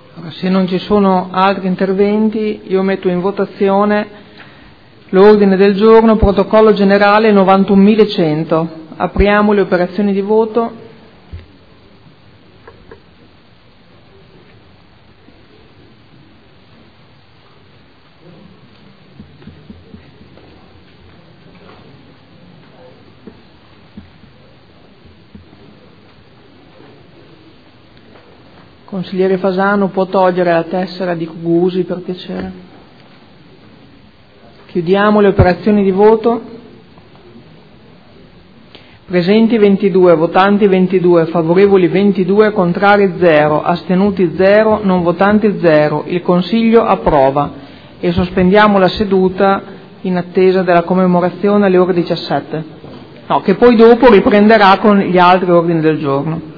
Allora, se non ci sono altri interventi, io metto in votazione l'ordine del giorno, protocollo generale 91.100. Apriamo le operazioni di voto. Consigliere Fasano, può togliere la tessera di Cugusi per piacere? Chiudiamo le operazioni di voto. Presenti 22, votanti 22, favorevoli 22, contrari 0, astenuti 0, non votanti 0. Il Consiglio approva e sospendiamo la seduta in attesa della commemorazione alle ore 17. No, che poi dopo riprenderà con gli altri ordini del giorno.